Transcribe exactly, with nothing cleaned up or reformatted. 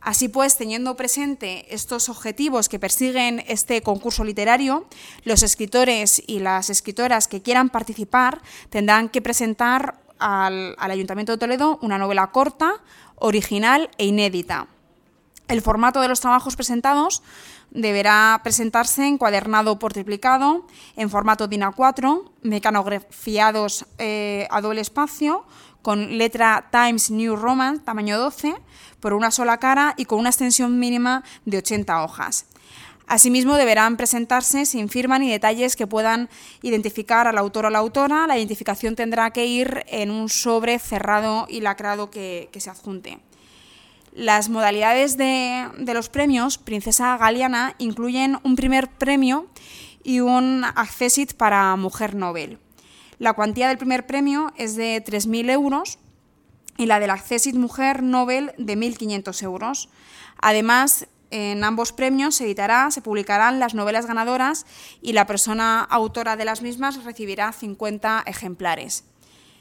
Así pues, teniendo presente estos objetivos que persiguen este concurso literario, los escritores y las escritoras que quieran participar tendrán que presentar al, al Ayuntamiento de Toledo una novela corta, original e inédita. El formato de los trabajos presentados deberá presentarse encuadernado por triplicado, en formato DIN A cuatro, mecanografiados eh, a doble espacio, con letra Times New Roman, tamaño doce, por una sola cara y con una extensión mínima de ochenta hojas. Asimismo, deberán presentarse sin firma ni detalles que puedan identificar al autor o la autora. La identificación tendrá que ir en un sobre cerrado y lacrado que, que se adjunte. Las modalidades de, de los premios Princesa Galiana incluyen un primer premio y un Accessit para Mujer Nobel. La cuantía del primer premio es de tres mil euros y la del Accessit Mujer Nobel de mil quinientos euros. Además, en ambos premios se editará, se publicarán las novelas ganadoras y la persona autora de las mismas recibirá cincuenta ejemplares.